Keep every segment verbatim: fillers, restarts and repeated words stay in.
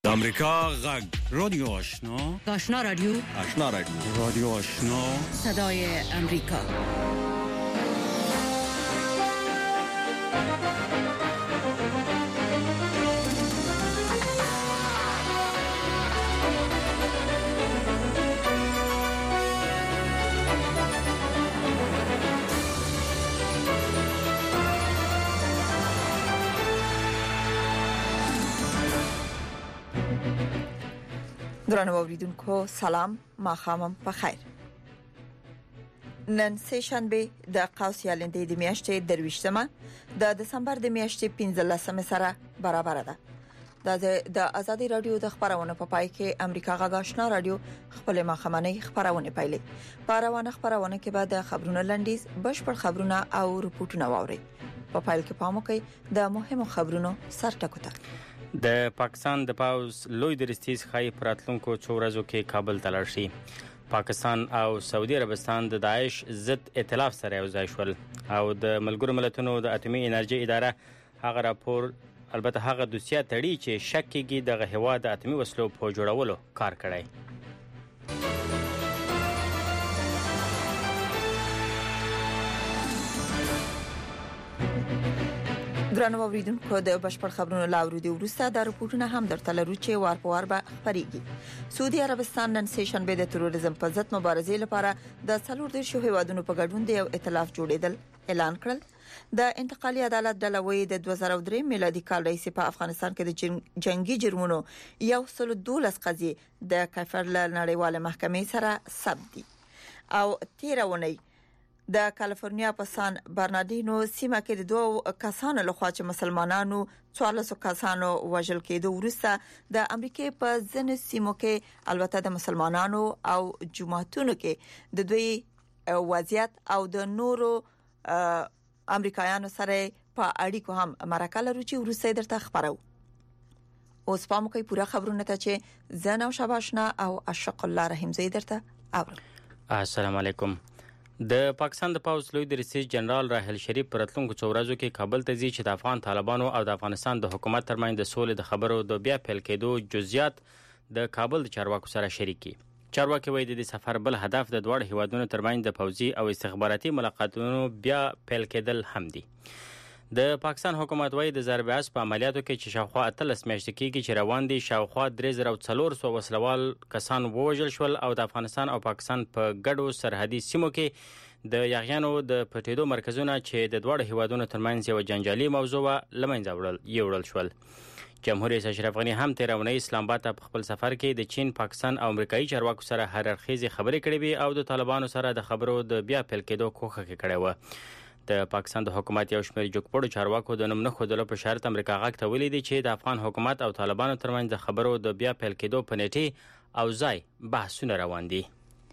امریکا غږ رادیو آشنا آشنا رادیو آشنا رادیو رادیو آشنا صدای امریکا. درنو اوریدونکو سلام، ماښام په خیر. نن سه شنبه د قوس یالندې د میاشتې درویشتمه د دسمبر د میاشتې پنځلسمه سره برابر ده. د آزادي رادیو د خبرونو په پای کې امریکا غږ آشنا رادیو خپل ماښامنۍ خبرونه پیلې. په روانه خبرونه کې به د خبرونو لنډیز، بشپړ خبرونه او رپورټونه واوري. په پایل کې پام وکړئ د مهمو خبرونو سرټکو ته. د پاکستان د پاوز لوی درستیز خای پراتلونکو څو ورځو کې کابل ته لاړ شي. پاکستان او سعودي عربستان د داعش ضد ائتلاف سره یو ځای شول او د ملګرو ملتونو د اټومي انرژي اداره هغه راپور البته هغه دوسیه تړي چې شک کېږي د هوا د اټومي وسلو په جوړولو کار کړی. ګرانو اوریدونکو د بشپړ خبرونو لاورو دی ورسته د رپورټونه هم درته لرو چې وار په وار به خبريږي. سعودي عربستان نن سه شنبه د تروریزم په ضد مبارزې لپاره د څلور دیرشو هیوادونو په ګډون د یو ائتلاف جوړیدل اعلان کړل. د انتقالي عدالت ډلوي د دوه زره درې میلادي کال رئیس په افغانستان کې د جنگي جرمونو یو سل دولس قضیې د کفر له نړیواله محکمې سره ثبت دي او تیرونی د کالیفورنیا په سان برناردینو سیمه کې د دوه کسانو لخوا چې مسلمانانو څوارلس کسانو وژل کېدو وروسته د امریکای په ځینو سیمو کې البته د مسلمانانو او جماعتونو کې د دوی وضعیت او د نورو امریکایانو سره په اړیکو هم مرکه لري چې وروسته درته خبرو. اوس پام کوي پوره خبرونه ته چې زنه او شباشنا او اشق الله رحیم زید درته اورم. السلام علیکم. د پاکستان د پاوز لوی درستیز جنرال راحل شریف پرتلونکو څو ورځو کې کابل ته ځي چې د افغان طالبانو او د افغانستان د حکومت ترمنځ د سولې د خبرو د بیا پیل کېدو جزئیات د کابل د چارواکو سره شریکي. چارواکي وایي د سفر بل هدف د دوه هیوادونو ترمنځ د پوځي او استخباراتي ملاقاتونو بیا پیل کېدل هم دي. د پاکستان حکومت وایي د ضرب عصب په عملیاتو کې چې شاوخوا اتلس میاشتې کېږي چې روان دي شاوخوا درې زره څلور سوه وسلوال کسان ووژل شول او د افغانستان او پاکستان په ګډو سرحدي سیمو کې د یاغیانو د پټېدو مرکزونه چې د دوه هیوادونو ترمنځ یو جنجالي موضوع لمنځه وړل یوړل شول. جمهور رئیس اشرف غنی هم تیرونی اسلام آباد ته خپل سفر کې د چین، پاکستان او امریکایي چارواکو سره هر اړخیزې خبرې کړې وي او د طالبانو سره د خبرو د بیا پیل کېدو کوښښ کړی و. د پاکستان د حکومت یو شمېر جګپړو چارواکو د نوم نه ښودلو په شرط امریکا غږ ته ویلي دي چې د افغان حکومت او طالبانو ترمنځ د خبرو د بیا پیل کېدو په نیټه او ځای بحثونه روان دي.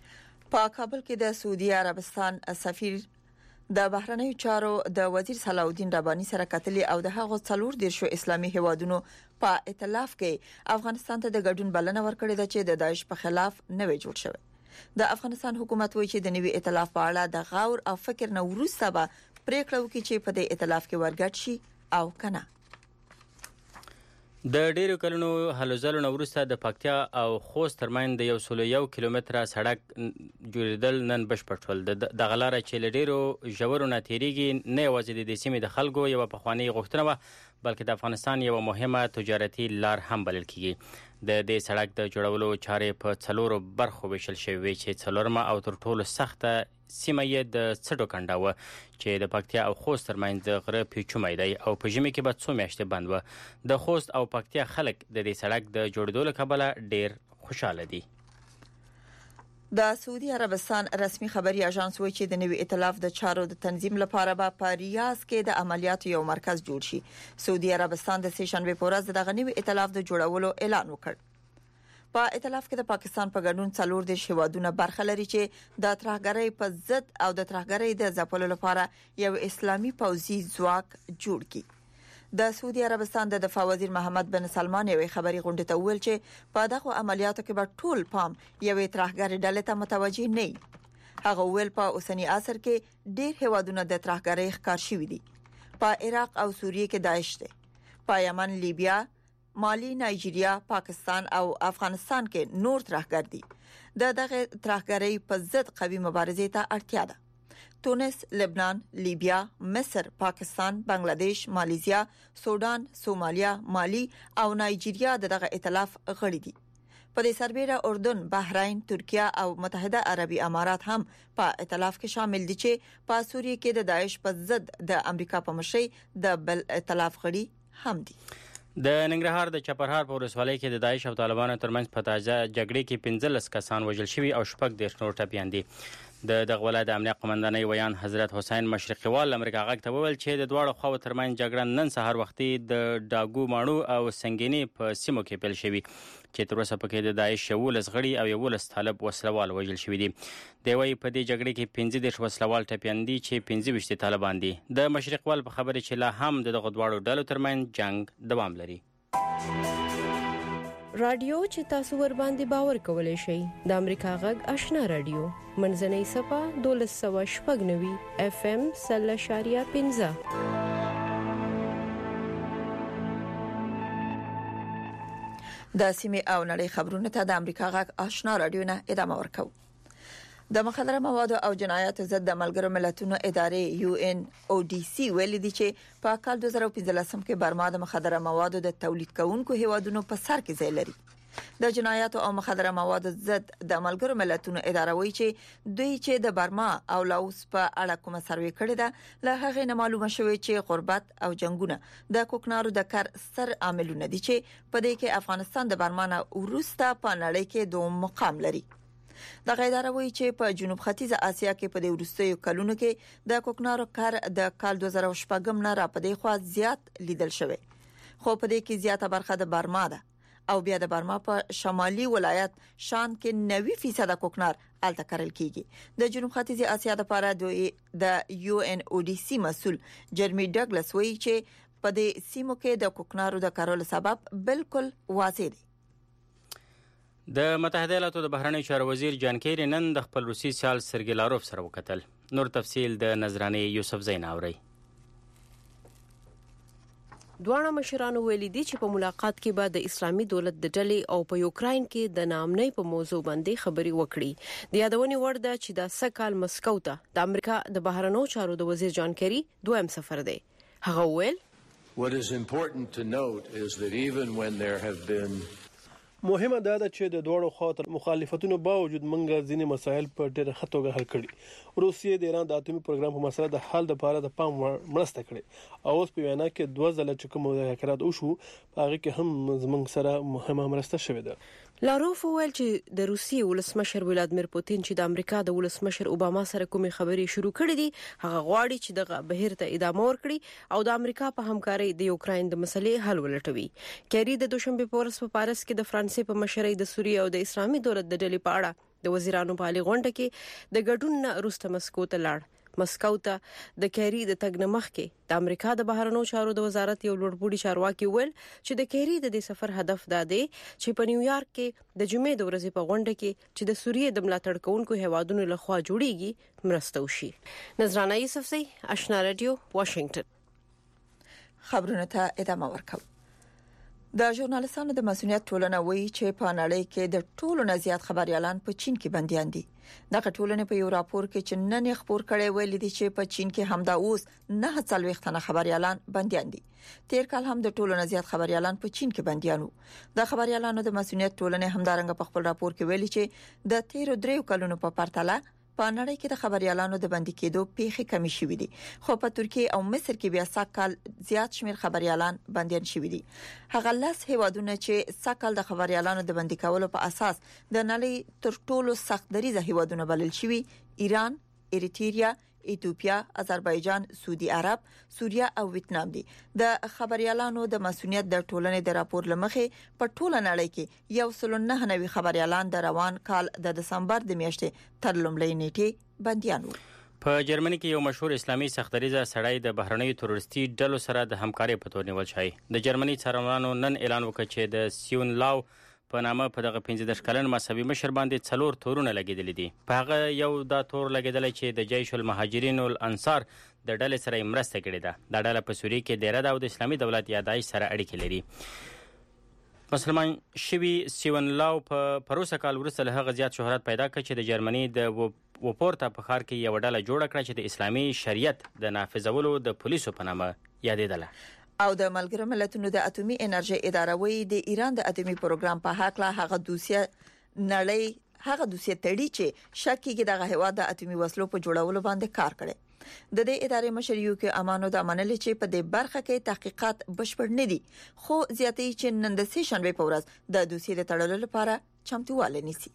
په کابل کې د سعودي عربستان سفیر د بهرنیو چارو د وزیر صلاح الدین رباني سره کتلي او د هغو څلور دیرشو اسلامي هیوادونو په ائتلاف کې افغانستان ته د ګډون بلنه ورکړې ده چې د داعش په خلاف نوې جوړ شوی. د افغانستان حکومت وایي چې د نوي ائتلاف په اړه د غور او فکر نه وروسته به پریکړه وکړي چې په دې ائتلاف کې ورګډ شي او کنه. د ډیرو کلونو هلو ځلو نه وروسته د پکتیا او خوست ترمنځ د یو سل یو کیلومتره سړک جوړېدل نن بشپړ شول. د غلاره چې له ډیرو ژورو نه تیریږي نه یوازې د سیمې د خلکو یو پخوانی غوښتنه وه بلکې د افغانستان یو مهمه تجارتي لار هم بلل کیږي. د دې سړک د جوړولو چارې په څلورو برخو ویشل شوې چې څلورمه او تر ټولو سخته سیمه یې د څټو کنډه و چې د پکتیا او خوست ترمنځ د غره پیچومی دی او په ژمي کې به څو میاشتې بند و. د خوست او پکتیا خلک د دې سړک د جوړېدو له کبله ډیر خوشاله دي. د سعودي عربستان رسمي خبري اژانس وایي چې د نوي ائتلاف د چارو د تنظیم لپاره به په ریاض کې د عملیاتو یو مرکز جوړ شي. سعودي عربستان د سه شنبه په ورځ د نوي ائتلاف د جوړولو اعلان وکړ. په ائتلاف کې د پاکستان په ګډون څلور دیرش هیوادونه برخه لري چې د ترهګرۍ په ضد او د ترهګرۍ د ځپلو لپاره یو اسلامي پوځي ځواک جوړ کړي. د سعودي عربستان د دفاع وزیر محمد بن سلمان یو خبري غونډه ته ویل چې په دغه عملیاتو کې به ټول پام یو ترهګر ډلې ته متوجه نه. هغه ویل په اوسنی عصر کې ډیر هیوادونه د ترهګرۍ ښکار شوي دي. په عراق او سوریه کې داعش دی. په یمن، لیبیا، مالی، نایجیریا، پاکستان او افغانستان کې نور ترهګر دي. د دغه ترهګرۍ په ضد قوي مبارزې ته اړتیا ده. تونس، لبنان، لیبیا، مصر، پاکستان، بنگلاديش، ماليزیا، سودان، سومالیا، مالی او نایجیریا دغه ائتلاف غړي دي. په دې سربېره اردن، بحرین، ترکیه او متحده عربي امارات هم په ائتلاف کې شامل دي چې په سوریه کې د داعش په ضد د امریکا په مشرۍ د بل ائتلاف غړي هم دي. د ننګرهار د چپرهار په ولسوالۍ کې د داعش او طالبانو ترمنځ په تازه جګړې کې پنځلس کسان وژل شوي او شپږ دېرش نور ټپیان دي. د دغه ولایت د امنیت قومندانۍ ویان حضرت حسین مشرقي وال امریکا غږ ته وویل چې د دواړو خواو ترمنځ جګړه نن سهار وختي د ډاګو ماڼو او سنگینی په سیمو کې پیل شوې چې تر اوسه پکې د داعش یولس غړي او یولس طالب وسلوال وژل شوي دي. دی وايي په دې جګړې کې پنځه دېرش وسلوال ټپیان دي چې پنځه ویشت طالبان دي. د مشرق وال په خبره چې لا هم دغه دواړو ډلو ترمنځ جنگ دوام لري. رادیو چې تاسو ور باندې باور کولای شئ د امریکا غږ آشنا رادیو منځنۍ صفه دولس سوه شپږ نوي اف ام سل اشاریه پنځه. د سیمې او نړۍ خبرونه ته د امریکا غږ آشنا رادیو نه ادامه ورکوي. د مخدره موادو او جنایاتو ضد د ملګرو ملتونو ادارې یو ان او ډي سي ویلي دي چې په کال دوه زره پنځلس کې برما د مخدره موادو د تولید کوونکو هیوادونو په سر کې ځای لري. د جنایاتو او مخدره موادو ضد د ملګرو ملتونو اداره وایي چې دوی چې د برما او لاوس په اړه کومه سروې کړې ده له هغه نه معلومه شوې چې غربت او جنگونه د کوکنارو د کار سر عاملونه دي چې په دې کې افغانستان د برما نه وروسته په نړۍ کې دوم مقام لري. د غیداره وایي چې په جنوب ختیځه اسیا کې په دې وروستیو کلونو کې د کوکنارو کار د کال دوه زره شپږ نه را پدې خوا زیات لیدل شوی، خو په دې کې زیاته برخه د برما ده او بیا د برما په شمالي ولایت شان کې نوي فیصد کوکنار الته کرل کیږي. د جنوب ختیځه اسیا لپاره د یو ان او ډي سي مسؤل جرمی ډګلس وایي چې په دې سیمو کې د کوکنارو د کارولو سبب بالکل واضح دی. د متحده ایالاتو د بهرنیو چارو وزیر جان کیری نن د خپل روسي سیال سرګی لاروف سره وکتل. نور تفصیل د نظرانه یوسف زین اوري. دواړه مشرانو ویلي دي چې په ملاقات کې به د اسلامي دولت د ډلې او په یوکراین کې د نامنۍ په موضوع باندې خبري وکړي. د یادونې وړ ده چې د سکهال مسکو ته د امریکا د بهرنیو چارو د وزیر جان کیری دویم سفر دی. هغه ویل What is important to note is that even when there have been مهمه ده چې د دوړو خاطر مخالفتونو باوجود منګه ځینې مسایل په ډېر ښه توګه حل کړي. روسیې د ایران د اټومي پروګرام په مسله د حل لپاره د پام مرسته کړې او اوس په وینا کې دوه ځله چې کوم مذاکرات وشو هغه کې هم زموږ سره مهمه مرسته شوې ده. لاروف ویل چې د روسیې ولسمشر ولادمیر پوتین چې د امریکا د ولسمشر اوباما سره کومې خبرې شروع کړې دي هغه غواړي چې دغه بهیر ته ادامه ورکړي او د امریکا په همکارۍ د یوکراین د مسلې حل ولټوي. کیری د دوشنبه په ورځ په پاریس کې د فرانسې په مشرۍ د سوریه او د اسلامي دولت د ډلې په اړه د وزیرانو په اړه غونډه کې د ګډون نه وروسته مسکو ته لاړ. مسکو ته د کیری د تګ نه مخکې د امریکا د بهرنیو چارو د وزارت یو لوړپوړي چارواکي ویل چې د کیری د دې سفر هدف دا دی چې په نیویارک کې د جمعې د ورځې په غونډه کې چې د سوریه د ملاتړ کوونکو هیوادونو لخوا جوړیږي مرسته وشي. نظرانه یوسف زئی آشنا رادیو واشنگټن. خبرونه ته ادامه ورکوي. د ژورنالیستانو د مسؤلیت ټولنه وایي چې په نړۍ کې د ټولو نه زیات خبريالان په چین کې بنديان دي. دغه ټولنه په یو راپور کې چې نن خبر کړي ویل دي چې په چین کې همدا اوس نه څلويختنه خبريالان بنديان دي. تیر کال هم د ټولو نه زیات خبريالان په چین کې بنديانو. د خبريالانو د مسؤلیت ټولنه همدارنګ په خپل راپور کې ویلي چې د تیر دریو کلونو په پرتله په نړۍ کې د خبريالانو د بندي کېدو پیښې کمی شوې دي، خو په ترکیه او مصر کې بیا سکهال زیات شمیر خبريالان بنديان شوي دي. هغه لاس هیوادونه چې سکهال د خبريالانو د بندي کولو په اساس د نړۍ تر ټولو سخت دریزه هیوادونه بلل شوي ایران، اریتریا، ایتوپیا، آذربایجان، سعودي عرب، سوریه او ویتنام دي. د خبريالانو د مسؤلیت د ټولنې د راپور لمخې په ټوله نړۍ کې یو سل نه نوي خبريالان د روان کال د دسمبر د میاشتې تر لومړۍ نیټې بنديان وو. په جرمني کې یو مشهور اسلامي سختدریزه سړی د بهرنیو تروریستي ډلو سره د همکارۍ په تور نیول شوی. د جرمني څارنوالانو نن اعلان وکړ چې د سیون لاو په نامه په دغه پنځه دېرش کلن مذهبي مشر باندې څلور تورونه لګیدل دي. په هغه یو دا تور لګیدل چې د جیش المهاجرین الانصار د ډلې سره مرسته کړې ده. دا ډله په سوریه کې ډیره ده او د اسلامي دولت یا داعش سره اړیکې لري. مسلمان شوی سیون لاو په پروسه کال وروسته له هغه زیات شهرت پیدا کړ چې د جرمني د وپورته په ښار کې یو ډله جوړه کړه چې د اسلامي شریعت د نافذولو د پولیسو په نامه یادېدله. او د ملګرو ملتونو د اټومي انرژي اداره وایي د ایران د اټومي پروګرام په حق لا هغه دوسیه نړۍ هغه دوسیه تړي چې شک کېږي د هوا د اټومي وسلو په جوړولو باندې کار کړي. د دې ادارې مشر یو کې امانو د منل چې په دې برخه کې تحقیقات بشپړ نه دي، خو زیاتې چې نن د سې شنبه په ورځ د دوسیه د تړلو لپاره چمتواله نیسي.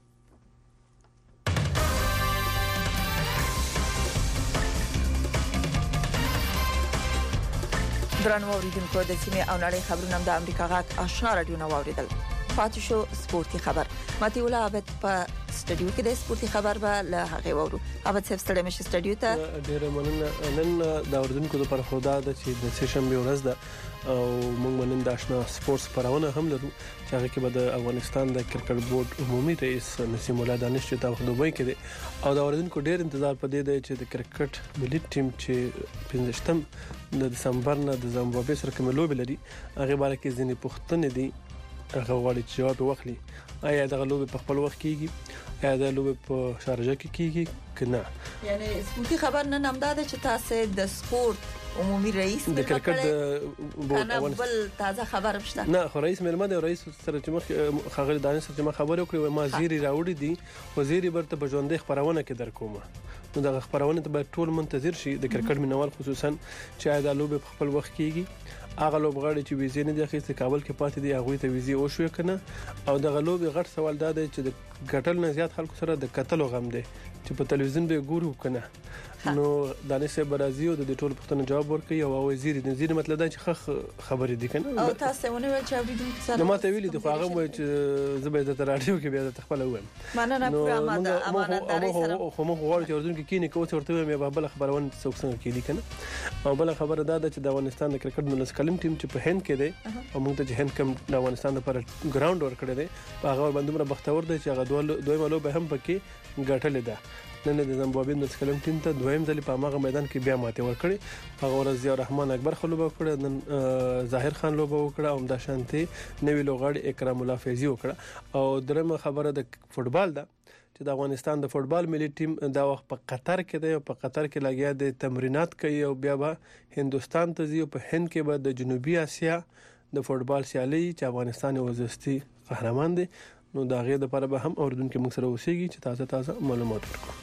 درنو اوریدونکو د سیمه او نړۍ خبرونه د امریکا غاک آشنا رادیو نو اوریدل. پاتې شو سپورتي خبر. ماتي ولا عبد په سټډیو کې د سپورتي خبر به له هغه وورو. عبد صاحب ستړي مشه سټډیو ته ډیر مننه. نن د اوریدونکو لپاره خدا د چې د سې شنبه ورځ ده او موږ نن د آشنا سپورتس خبرونه هم لرو چې هغه کې به د افغانستان د کرکټ بورډ عمومي رئیس نسیم الله دانش چې تاسو دوی کې دي او د اوریدونکو ډیر انتظار پدې دی چې د کرکټ ملي ټیم چې پنځشتم د دسمبر نه د زامبابوې سره کوم لوبي لري هغه باره کې ځینې پوښتنې دي هغه غواړي چې جواب واخلي. آیا د لوبي په خپل وخت کیږي؟ آیا د لوبي په شارجه کې کیږي کنه؟ یعنی سپورتي خبر نه نامدار چې تاسو د سپورت عمومي رئیس د کرکټ د بورډ بل تازه خبر مشته نه خو رئیس مېلمه د رئیس سره چې مخ خغل دانش سره چې خبرې وکړې ما زیری راوړې دي وزیر برته بجوندې خبرونه کې درکومه نو د خبرونه ته به ټول منتظر شي د کرکټ مینوال خصوصا چې دا لوبه په خپل وخت کیږي. هغه لوبغاړي چې ویزې نه دي اخیستې کابل کې پاتې دي هغه ته ویزې او شو کنه او د غلوب غټ سوال دا دی چې د ګټل نه زیات خلکو سره د قتل غم دی چې په تلویزیون به ګورو کنه نو دانش برازي او د ټولو پوښتنو جواب ورکړي او وزیر د وزیر مطلب دا چې خخ خبرې دي کنه او تاسو ونه ویل چې اوریدونکو سره نو ماته ویلي د هغه مې چې زبې د رادیو کې بیا د خپل وایم مننه پراماده امانتداري سره خو موږ غواړو چې اوریدونکو کې نه کوڅه ورته مې بل خبرونه څوک څنګه کې دي کنه او بل خبره دا ده چې د افغانستان د کرکټ نو کلم ټیم چې په هند کې دی او موږ ته هند کم د افغانستان لپاره ګراوند ور کړی دی هغه باندې بختور دی چې هغه دوه مالو به هم پکې ګټلې ده. نن د زامبابوې د کلم ټیم ته دویم ځل په هغه میدان کې بیا ماته ور کړی هغه ورځ ضیاء الرحمن اکبر خلوبه کړ نن ظاهر خان لوبه وکړه او د شانتي نوی لوغړ اکرام الله فیضی وکړه او درمه خبره د فوتبال ده چې د افغانستان د فوتبال ملي ټیم دا وخت په قطر کې دی او په قطر کې لګیا د تمرینات کوي او بیا به هندستان ته ځي او په هند کې به د جنوبي اسیا د فوتبال سیالي چې افغانستان وزستي قهرمان دی نو دا غیر د لپاره به هم اوردونکو موږ سره اوسېږي چې تازه تازه معلومات ورکړو.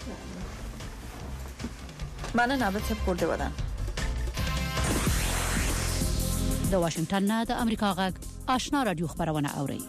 مننه به څه کوډه ودان د واشنگټن نه د امریکا غږ آشنا رادیو خبرونه اوري.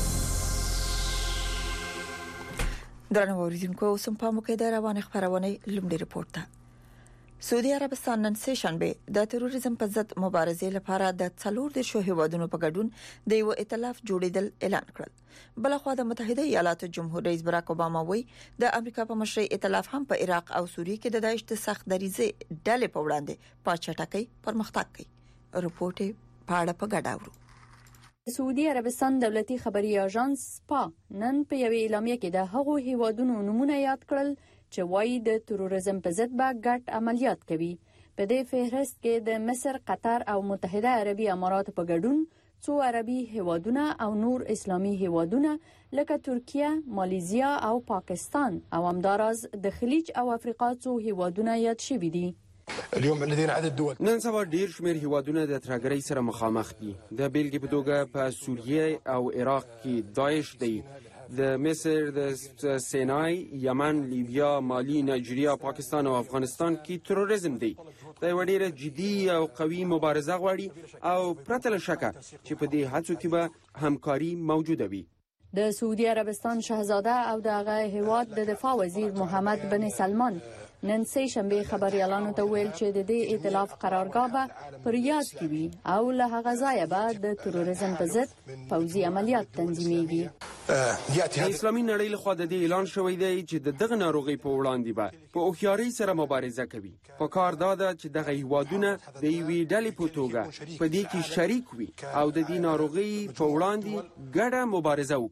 درنو اوریدونکو اوسم په موقع د روانه خبرونه لومړی رپورت ده. سعودي عربستان نن سه شنبه د تروریزم په ضد مبارزې لپاره د څلور د شو هیوادونو په ګډون د یو ائتلاف جوړیدل اعلان کړل. بلخوا د متحده ایالاتو جمهور رئیس براک اوباما وایي د امریکا په مشرۍ ائتلاف هم په عراق او سوریه کې د داعش د سخت دریزه ډلې په وړاندې پاچټکۍ پرمختګ کوي. رپورت پاړه په ګډاورو. سعودي عربستان دولتي خبري اژانس سپا نن په یو اعلامیه کې د هغو هیوادونو نمونه یاد کړل چې وایي د تروریزم په ضد به ګډ عملیات کوي. په دې فهرست کې د مصر، قطر او متحده عربي امارات په ګډون څو عربي هیوادونه او نور اسلامي هیوادونه لکه ترکیه، مالیزیا او پاکستان او همداراز د خلیج او افریقا څو هیوادونه یاد شوي دي. اليوم الذين عدد دول نن سبا ډیر شمیر هیوادونه د ترهګرۍ سره مخامخ دي. د بیلګې په توګه په سوریه او عراق کې داعش دی، د مصر، د سینای، یمن، لیبیا، مالی، نایجیریا، پاکستان او افغانستان کې تروریزم دی. دا یو ډیره جدي او قوي مبارزه غواړي او پرته له شکه چې په دې هڅو کې به همکاري موجوده وي. د سعودي عربستان شاهزاده او د هغه هیواد د دفاع وزیر محمد بن سلمان نن سه شنبه خبريالانو ته ویل چې د دې ائتلاف قرارګاه به پر ریاض کې وي او له هغه ځایه به د تروریزم په ضد پوځي عملیات تنظیمېږي. د اسلامي نړۍ لخوا د دې اعلان شوی دی چې د دغه ناروغي په وړاندې به په هوښیارۍ سره مبارزه کوي. په کار دا ده چې دغه هیوادونه د یوې ډلې په توګه په دې کې شریک وي او د دې ناروغي په وړاندې ګډه مبارزه وکړي.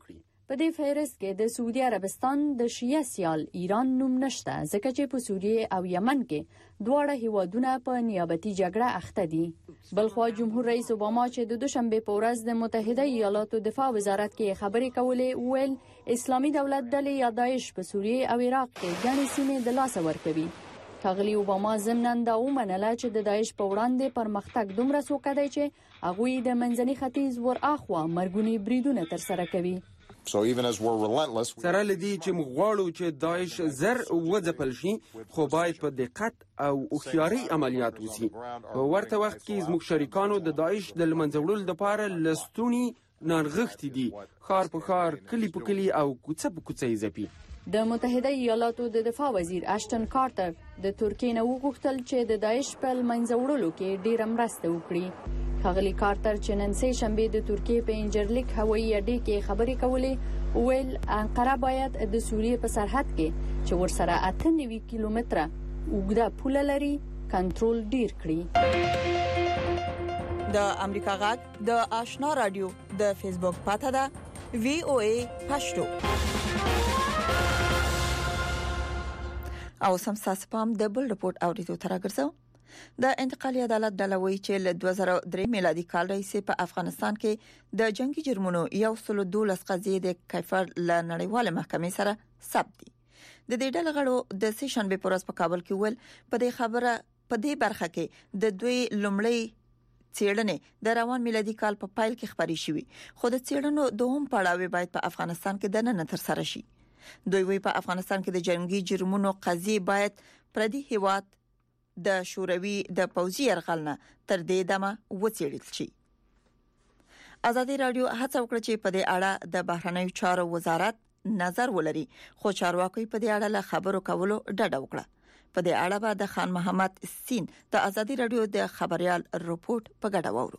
په دې فهرست کې د سعودي عربستان د شیعه سیال ایران نوم نشته ځکه چې په سوریه او یمن کې دواړه هیوادونه په نیابتي جګړه اخته دي. بلخوا جمهور رئیس اوباما چې د دوشنبه په ورځ د متحده ایالاتو دفاع وزارت کې خبرې کولې ویل اسلامي دولت ډلې یا داعش په سوریه او عراق کې ګڼې سیمې د لاسه ورکوي. ښاغلي اوباما ضمناً دا ومنله چې د داعش په وړاندې پرمختګ دومره سوکه دی چې هغوی د منځني ختیځ ور اخوا مرګوني بریدونه ترسره کوي. So even as we're relentless, سره لدی چې موږ غواړو چې داعش زر وځپل شي خو باید په دقت او هوښیارۍ عملیات وشي. په ورته وخت کې زموږ شریکانو د داعش د لمنځه وړلو لپاره لستونی نانغښتي دي، خار په خار، کلی په کلی او کوڅه په کوڅه یې ځپي. د متحده ایالاتو د دفاع وزیر اشټن کارټر د ترکیې نه وغوښتل چې د داعش په لمنځه وړلو کې ډیره مرسته وکړي. ښاغلي کارټر چې نن سه شنبه د ترکیې په انجرلیک هوایي اډې کې خبرې کولې ویل انقره باید د سوریې په سرحد کې چې ورسره اته نوي کیلومتره اوږده پوله لري کنټرول ډیر کړي. د امریکا غږ د آشنا رادیو د فیسبوک پاته ده وی او ای پښتو او سم ساسپام د بل رپورت اوریدو تر راګرځو. د انتقالي عدالت ډلوي چې له دوه زره درې میلادي کال راهیسې په افغانستان کې د جنگي جرمونو یو سل دولس قضیې د کیفر ل نړیواله محکمې سره ثبت دي. د دې ډلې غړو د سه شنبه په ورځ په کابل کې ول په دې خبره په دې برخه کې د دوی لومړی څېړنې د روان میلادي کال په پایل کې خبري شوې، خو د څېړنو دوهم پړاو باید په افغانستان کې د نن تر سره شي. دوی وی په افغانستان کې د جنگي جرمونو قضیې باید پردي هیواد د شوروي د پوځي يرغلنه تر دې دمه وڅېړل شي. ازادي رادیو هڅه وکړه چې په دې اړه د بهرنیو چارو وزارت نظر ولري، خو چارواکي په دې اړه له خبرو کولو ډډه وکړه. په دې اړه به د خان محمد سین د ازادي رادیو د خبريال رپورت په ګډه وورو.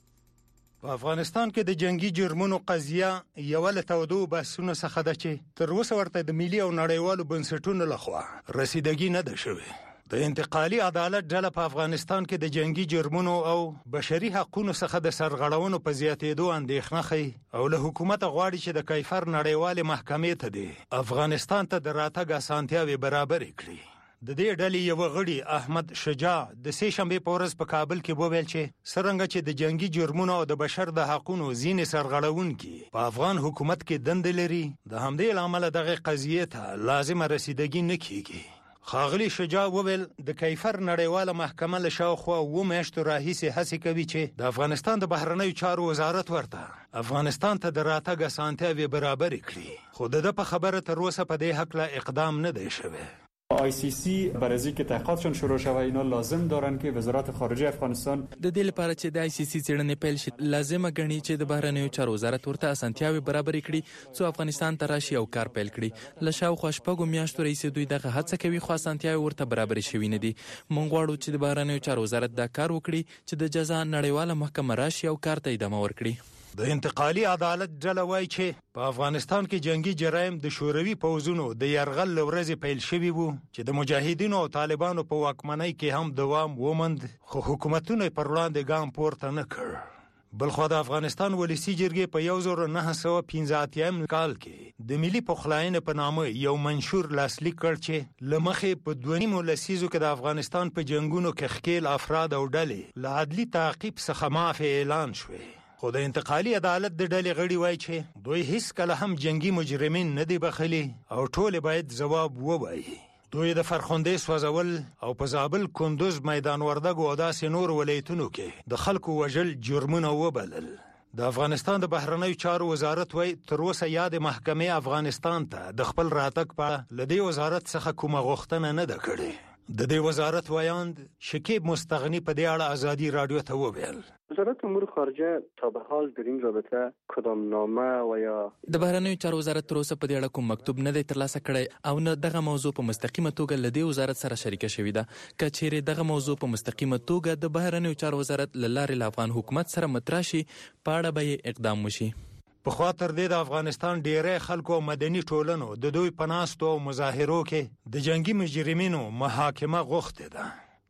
په افغانستان کې د جنگي جرمونو قضیه یو له تودو بحثونو څخه ده چې تر اوسه ورته د ملي او نړیوالو بنسټونو لخوا رسیدګي نه ده شوې. د انتقالي عدالت ډله په افغانستان کې د جنگي جرمونو او بشري حقوقو څخه د سرغړونو په زیاتېدو اندېښنه کوي او له حکومت غواړي چې د کیفر نړیواله محکمې ته دی افغانستان ته د راتګ اسانتیاوي برابر کړي. د دې ډلې یو غړي احمد شجاع د سه شنبه په ورځ په کابل کې وویل چې څنګه چې د جنگي جرمونو او د بشر د حقوقو ځینې سرغړونکي په افغان حکومت کې دند لري، د همدې لامل دغه قضیه ته لازمه رسیدګي نه کیږي. ښاغلي شجاع وویل د کیفر نړیواله محکمه له شاوخوا و میاشتو راهیسې هڅې کوي چې د افغانستان د بهرنیو چارو وزارت ورته افغانستان ته د راتګ اسانتیاوي برابر کړي، خو د په خبره تر اوسه په دې حق لا اقدام نه دی شوی. آی سی سی برای اینکه تحقیقاتشون شروع شوه اینا لازم دارن که وزارت خارجه افغانستان د دې لپاره چې د آی سی سی څېړنې پیل شي لازمه ګڼي چې د بهرنیو چارو وزارت ورته اسانتیاوي برابر کړي څو افغانستان ته راشي او کار پیل کړي. له شاوخوا شپږو میاشتو راهیسې دوی دغه هڅه کوي خو اسانتیاوي ورته برابر شوي نه دي. موږ غواړو چې د بهرنیو چارو وزارت دا کار وکړي چې د جزا نړیواله محکمه راشي او کار ته ادامه ورکړي. د انتقالي عدالت ډله وایي چې په افغانستان کې جنگي جرایم د شوروي پوځونو د يرغل لورځې پیل شوي وو چې د مجاهدینو او طالبانو په واکمنۍ کې هم دوام وموند، خو حکومتونه پر وړاندې ګام پورته نه کړ. بلخو د افغانستان ولسی جرګې په یو زر نه سوه پنځه اتیا کال کې د ملي پخلاینې په نامه یو منشور لاسلیک کړ چې لمخې په دوه نیمو لسیزو کې د افغانستان په جنگونو کې ښکیل افراد او ډلې له عدلي تعقیب څخه معافي اعلان شوې. خو د انتقالي عدالت د ډلې غړي وایي چې دوی هیڅ کله هم جنگي مجرمین نه دي بخلي او ټول باید جواب ووایي. دوی د فرخندې سوځول او په زابل، کندوز، میدان وردګ او داسې نور ولایتونو کې د خلکو وژل جرمونه وبلل. د افغانستان د بهرنیو چارو وزارت وایي تر اوسه یاد محکمې افغانستان ته د خپل راتګ په لدی وزارت څخه کومه غوښتنه نه ده کړې. د دې وزارت وایاند شکیب مستغنی په دې اړه ازادي رادیو ته وویل وزارت امور خارجه تا به حال در این رابطه کدام نامه و یا د بهرنیو چارو وزارت تر اوسه په دې اړه کوم مکتوب نه دی ترلاسه کړی او نه دغه موضوع په مستقیمه توګه له دې وزارت سره شریکه شوې ده. که چیرې دغه موضوع په مستقیمه توګه د بهرنیو چارو وزارت له لارې له افغان حکومت سره مطرح شي په اړه به یې اقدام وشي. په خوا تر دې د افغانستان ډیری خلکو او مدني ټولنو د دوی پناستو او مظاهرو کې د جنگي مجرمینو محاکمه غوښتې ده.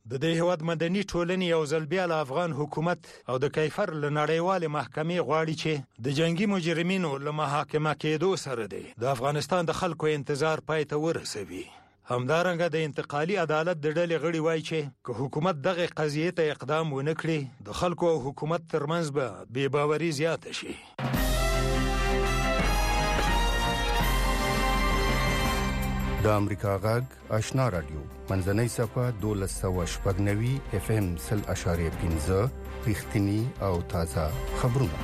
د دې هیواد مدني ټولنې یو ځل بیا له افغان حکومت او د کیفر له نړیوالې محکمې غواړي چې د جنگي مجرمینو له محاکمه کېدو سره دی د افغانستان د خلکو انتظار پای ته ورسوي. همدارنګه د انتقالي عدالت د ډلې غړي وایي چې که حکومت دغه قضیې ته اقدام ونه کړي د خلکو او حکومت ترمنځ به بې باوري زیاته شي. د امریکا غږ آشنا رادیو منځنۍ صفه دولس سوه شپږ نوي اف ام سل اشاریه پنځه رښتینی او تازه خبرونه.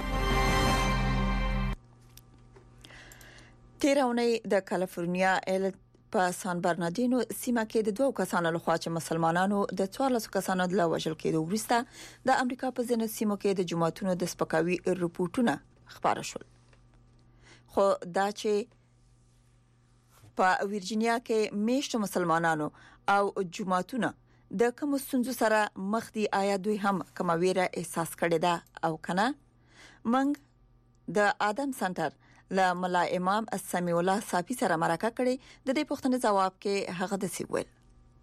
تیر اونۍ د کالیفورنیا ایالت په سان برناردینو سیمه کې د دوه کسانو لخوا چې مسلمانانو د څوارلس کسانو د وژل کېدو وروسته د امریکا په ځینو سیمو کې د جماعتونو د سپکاوي رپورټونه خبره شول. خو دا چې په ویرجینیا کې میشتو مسلمانانو او جماعتونه د کوم ستونزو سره مخ دي آیا دوی هم کومه ویره احساس کړي ده او کنه. منګ د آدم سنټر له ملا امام سمیع الله صافی سره مرکه کړي. د دې پوښتنې جواب کې هغه د سی ویل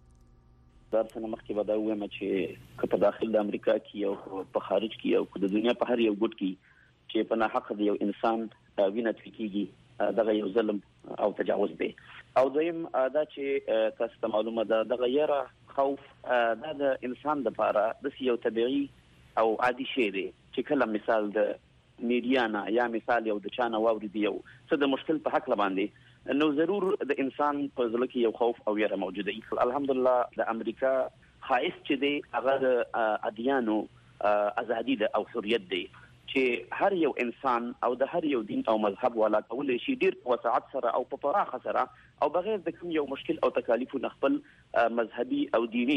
دا څنګه مخکې به دا وایم چې په داخل د امریکا کې او په خارج کې او د دنیا په هر یو ګوټ کې چې په ناحق دی یو انسان وینه تکیږي دغه یو ظلم او تجاوز دی. او دویم دا چې تاسو ته معلومه ده دغه یره خوف دا د انسان لپاره د یو طبيعي او عادي شی دی چې کله مثال د میډیا نه یا مثال یو د چانه واوري دی یو څه د مشکل په حق باندې نو ضرور د انسان په ځل کې یو خوف او یره موجوده دی. الحمدلله د امریکا خاص چې دی هغه د ادیانو ازادي ده او حریت دی چې هر یو انسان او د هر یو دین او مذهب والا کولای شي ډیر وسعت سره او په پراخه سره او بغیر د کوم یو مشکل او تکالیف نه خپل مذهبي او دینی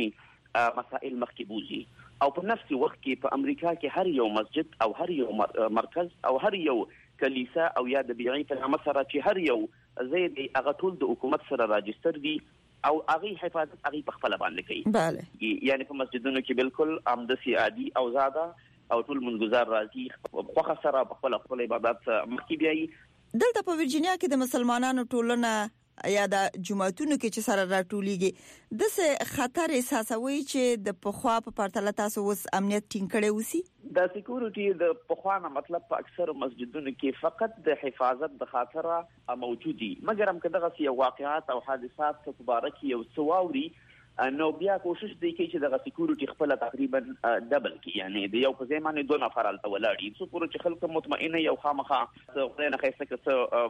مسائل مخکې بوزي. او په نفس وخت کې په امریکا کې هر یو مسجد او هر یو مرکز او هر یو کلیسا او یا د بیعي په نامه سره چې هر یو زید هغه ټول د حکومت سره راجستر دي او هغه حفاظت هغه په خپل باندې کوي. bale یعنی په مسجدونو کې بالکل عامدسي عادي او زاده او ټول منګزار راځي خو سره په خپل خپل عبادت مخکې بیاي. دلته په ورجینیا کې د مسلمانانو ټولنه یا د جماعتونو کې چې سره راټولېږي د څه خطر احساسوي چې د پخوا په پرتله تاسو اوس امنیت ټینګ کړی وسی. د سکیورټي د پخوا نه مطلب په اکثر مسجدونو کې فقط د حفاظت د خاطره موجودي مګر هم کداغه یو واقعات او حادثات په مبارک یو سواوري نو بیا کوشش دی چې دغه سکیورټي خپل تقریبا ډبل کی یعنی د یو په ځمانه دوه نفر الته ولاړی څو پوره چې خلک مطمئنه یو خامخه خدای نه خیسته څه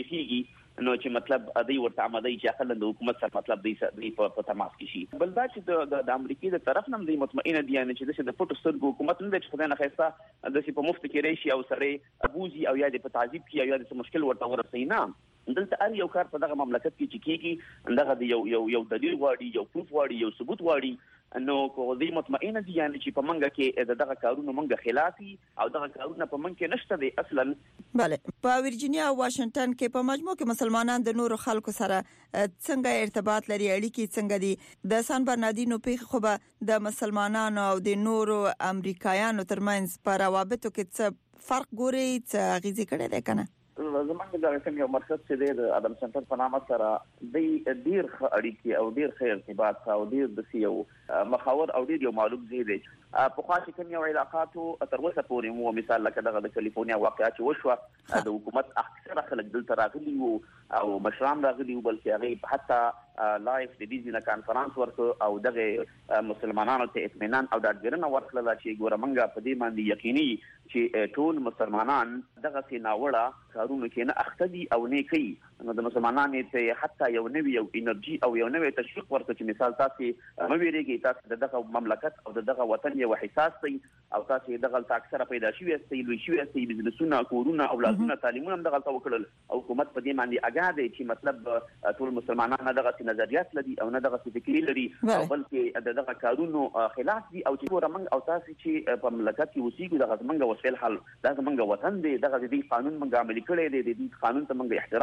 پیخیږي نو چې مطلب ادي ورته آماده چې خلک د حکومت سره مطلب دی په تماس کې شي. بل دا چې د امریکای د طرف نم دی مطمئنه دی یعنی چې د پټو سترګو حکومت نه چې خدای نه خیسته د سی په مفت کې راشي او سره ابوزي او یا د په تعذيب کې او یا د مشکل ورته ورسېنا. دلته هر یو کار په دغه مملکت کې چې کیږي دغه یو یو یو دلیل غواړي یو پروف غواړي یو ثبوت غواړي نو کو دې مطمئنه دي یعنی چې په منګه کې دغه کارونه منګه خلافي او دغه کارونه په منګه کې نشته دي اصلا. bale په ورجینیا او واشنگټن کې په مجموع کې مسلمانان د نورو خلکو سره څنګه ارتباط لري اړیکې څنګه دي د سان برناردینو په خو به د مسلمانانو او د نورو امریکایانو ترمنځ په روابطو کې څه فرق ګوري څه غیزي کړي ده کنه. زمونږ د کوم یو مرکز چې د آدم سنټر په نامه سره د ډیر اړیکې او ډیر ښه ارتباط او ډیر د سیو مخاور او ډیر یو معلوم زی دی په خاص کوم یو علاقاتو تر اوسه پورې مو مثال لکه دغه د کالیفورنیا واقعیت وشوه د حکومت اکثره خلک دلته راغلي وو او مشران راغلي وو بلکې هغه حتی لایف د دې نه کانفرنس ورکړ او دغه مسلمانانو ته اطمینان او ډاډګرنه ورکړه چې ګوره منګه په دې باندې یقیني چې ټول مسلمانان دغه سیناوړه کارونه کې نه اخته دي او نه کوي نو د مسلمانانو ته حتی یو نوی یو انرژي او یو نوی تشویق ورکړي چې مثال تاسو مې ویریږي تاسو دغه مملکت او دغه وطن یو حساس دی او تاسو دغه اکثره پیدا شوی استي لوي شوی استي بزنسونه کورونه اولادونه تعلیمونه دغه توکل او حکومت په دې باندې اگاه دی چې مطلب ټول مسلمانان دغه نظریات لري او نه دغه فکری لري او بلکې دغه کارونو خلاف دي او چې ورمنګ او تاسو چې په مملکت کې اوسېږي دغه منګه وسیل حل دغه منګه وطن دی دغه دې قانون منګه عملي کړي دی دې قانون ته منګه احترام لرو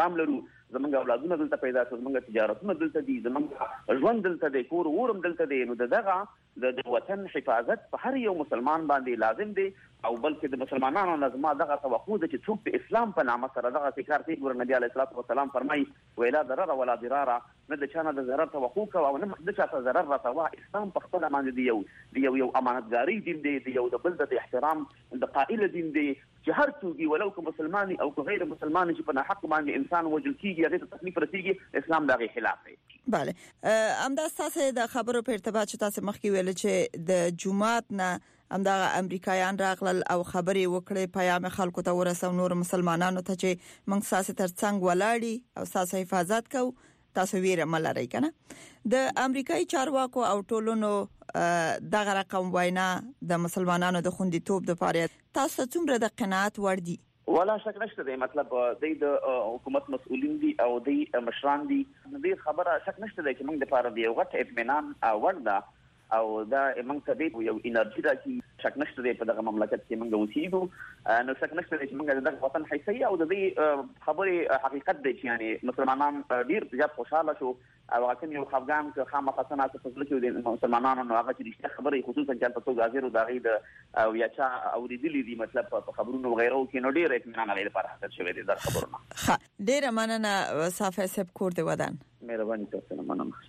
زمونږ اولادونه دلته پیدا شول، زمونږ تجارتونه دلته دي، زمونږ ژوند دلته دی، کور ورم دلته دی. نو دغه د وطن حفاظت په هر یو مسلمان باندې لازم دی، او بلکې د مسلمانانو لازم دغه توقع ده چې څوک په اسلام په نامه سره دغه کار کوي. ګور نبی علیه الصلاۃ والسلام فرمایي ولا ضرر ولا ضرار، نه د چا نه د ضرر توقع کوه او نه د چا ته ضرر رسوه. اسلام په خپل باندې دی یو دی یو یو امانتګاری دین دی، دی یو د بل د احترام د قائل دین دی چې هر څوک ولو که مسلمانی او که غیر مسلمانی چې په ناحق باندې انسان وجل کیږي، هغه ته تکلیف رسیږي، اسلام دغه خلاف دی. بله امدا تاسو د خبرو په ارتباط چې تاسو مخکې ویل چې د جمعات نه همدغه امریکایان راغلل او خبرې وکړې، پیغام خلکو ته ورسو نور مسلمانانو ته چې موږ تاسو تر څنګ ولاړی او تاسو حفاظت کوو، تاسو ویره ملاري کنه. د امریکایي چارواکو او ټولونو دغه رقم وینا د مسلمانانو د خوندیتوب د پاره تاسو څومره د قناعت ور دي؟ ولا شک نشته دی، مطلب د حکومت مسؤلین دي او د مشران دي، د خبره شک نشته دی چې موږ د پاره دی یو غټ اطمینان ورده او دا موږ ته دی یو انرژي راځي. شک نشته دی په دغه مملکت کې موږ اوسېږو، نو شک نشته دی چې موږ د دغه وطن حیثیت او د دې خبرې حقیقت دی چې یعنی مسلمانان ډیر زیات خوشاله شو او هغه یو خفګان که خامخا څنګه څه فضل کې د مسلمانانو نو هغه چې رښتیا خبرې خصوصا چې په توګه غیر د غي د او یا چا اوریدلې دي مطلب په خبرونو وغیرہ کې نو ډیر اطمینان لري لپاره حاصل شوی دی د خبرونو. ښه ډیر مننه صافه سب کور دی ودان. مهرباني تاسو مننه.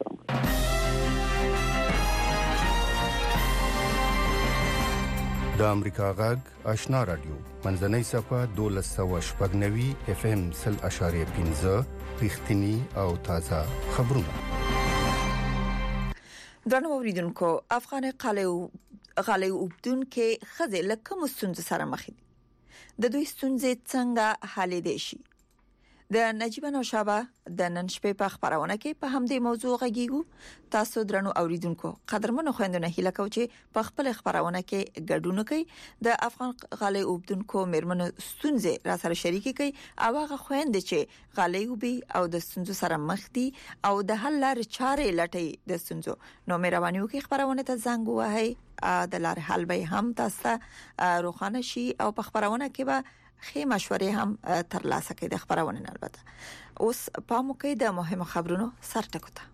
د امریکا غږ آشنا رادیو منځنۍ صفه دولس سوه شپږ نوي اف ام سل اشاریه پنځه رښتینی او تازه خبرونه. درنو اوریدونکو، افغان قالو غالي وبدون کې خزه لکه مستند سره مخ دي. د دوی ستونزې څنګه حل دي شي؟ د نجیب نوشابه د نن شپې په خبرونه کې په همدې موضوع غږیږو. تاسو درنو اوریدونکو قدرمنو خويندنه هیله کوم چې په خپل خبرونه کې ګډون وکړي، د افغان غالي وبدونکو مېرمنو ستونزې را سره شریکي کړي او هغه خويند چې غالي وبي او د ستونزو سره مخ دي او د حل لارې چارې لټي د ستونزو، نو مهرباني وکړئ خبرونه ته زنګ وهئ، د لار حل به هم تاسو روښانه شي او په خبرونه کې به خې مشورې هم تر لاسه کې د خبرونه نه. البته اوس پام وکړئ د مهمو خبرونو سرټکو ته.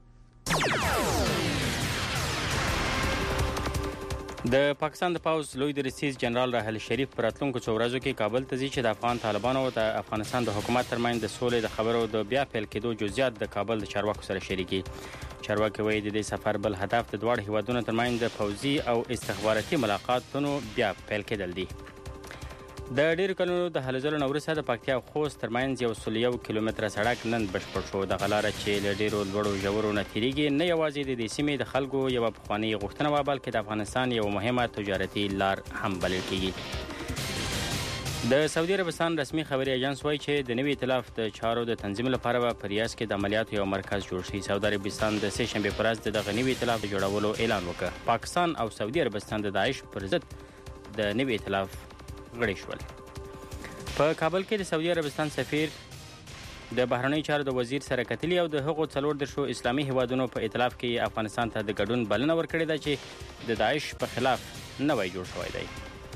د پاکستان د پاوز لوی درسیز جنرال راحل شریف پر راتلونکو څو ورځو کې کابل ته ځي چې د افغان طالبانو او د افغانستان د حکومت ترمنځ د سولې د خبرو د بیا پیل کېدو جزئیات د کابل د چارواکو سره شریکي. چارواکي وایي د دې سفر بل هدف د دوه هیوادونو ترمنځ د پوځي او استخباراتي ملاقاتونو بیا پیل کېدل دي. د ډیرو کلونو د هلزلو نورسه د پکتیا او خوست ترمنځ یو سل یو کیلومتره سړک نن بشپړ شو. د غلاره چې له ډیرو لوړو ژورو نه تیریږي نه یوازې د دې سیمې د خلکو یو پخوانی غوښتنه و بلکې د افغانستان یو مهمه تجارتي لار هم بلل کیږي. د سعودي عربستان رسمي خبري اژانس وایي چې د نوي ائتلاف د چارو د تنظیم لپاره په ریاض کې د عملیاتو یو مرکز جوړ شي. سعودي عربستان د سه شنبه پر ورځ د نوي ائتلاف د جوړولو اعلان وکړ. پاکستان او سعودي عربستان د داعش پر ضد د نوي ائتلاف غړي شول. په کابل کې د سعودي عربستان سفیر د بهرنی چارو د وزیر سره کتلی او د هغو څلور درشو اسلامي هیوادونو په ائتلاف کې افغانستان ته د ګډون بلنه ورکړې ده چې د داعش په خلاف نوی جوړ شوی دی.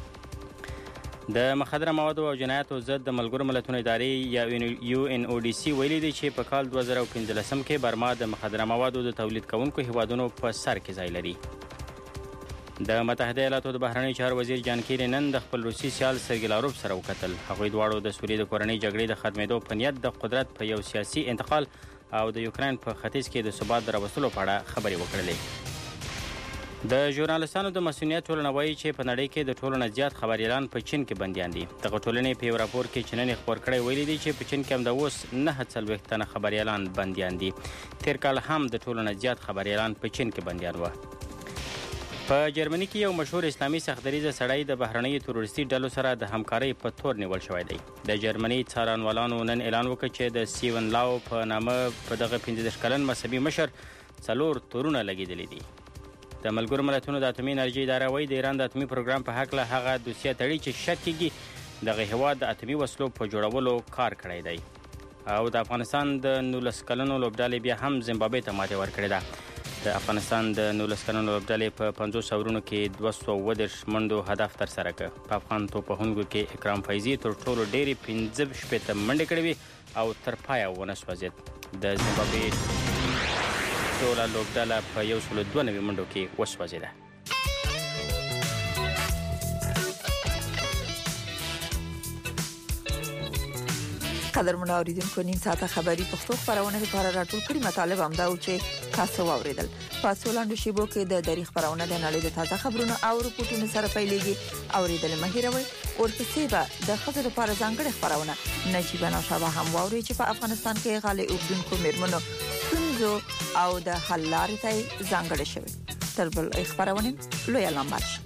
د مخدره موادو او جنایاتو ضد د ملګرو ملتونو ادارې یا یو ان او ډي سي ویلي دی چې په کال دوه زره پنځلس کې برما د مخدره موادو د تولید کوونکو هیوادونو په سر کې ځای لري. د متحده ایالاتو د بهرنی چارو وزیر جان کیری نن د خپل روسي سیال سرګی لاروف سره وکتل. هغوی دواړو د سوریې د کورنۍ جګړې د ختمېدو په نیت د قدرت په یو سیاسي انتقال او د یوکرين په ختیځ کې د ثبات دراوستلو په اړه خبرې وکړلې. د ژورنالستانو د مسؤلیت ټولنه وایي چې په نړۍ کې د ټولو نه زیات خبريالان په چین کې بنديان دي. دغه ټولنې په یو راپور کې چینن خبر کړی ویلي دي چې په چین کې هم د اوس نه څلوېښت تنه خبريالان بنديان دي. تیر کال هم د ټولو نه زیات خبريالان په چین کې بنديان و. په جرمني کې یو مشهور اسلامي سختدریزه سړی د بهرنۍ تروریستي ډلو سره د همکارۍ په تور نیول شوی دی. د جرمني څارنوالانو نن اعلان وکړ چې د سیون لاو په نامه په دغه پنځه دېرش کلن مذهبي مشر څلور تورونه لګېدلي دي. د ملګرو ملتونو د اتومي انرژي اداره وایي د ایران د اتومي پروګرام په هکله هغه دوسیه تړي چې شک کېږي دغه هیواد د اتومي وسلو په جوړولو کار کړی دی. او د افغانستان د نولس کلنو لوبډالې بیا هم زیمبابوې ته ماتې ورکړې ده. د افغانستان د نولس کلنو لوبډلې په پنځوس اورونو کې دوه سوه اووه دېرش منډو هدف ترسره کړ. په افغان توپوهونکو کې اکرام فیضي تر ټولو ډېرې پنځه شپېته منډې کړې وې او تر پایه ونه سوځېد. د زیمبابوې ټوله لوبډله په یو سلو دوه نوي منډو کې وسوځېده. قدرمن اوریدونکو، نیم ساعته خبری پښتو خبرونه لپاره راټول کړي مطالب هم دا و چې تاسو واوریدل. په سولاندو شیبو کې د دری خبرونه د نړۍ د تازه خبرونو او رپورټونو سره پیلېږي. اوریدل مه هېروئ. ورپسې به د ښځو لپاره ځانګړې خبرونه نجیبه نوشابه هم واوري چې په افغانستان کې غالۍ اوبدونکو میرمنو ستونزو او د حل لارې ته ځانګړې شوي. تر بل خبرونه لوی لامبر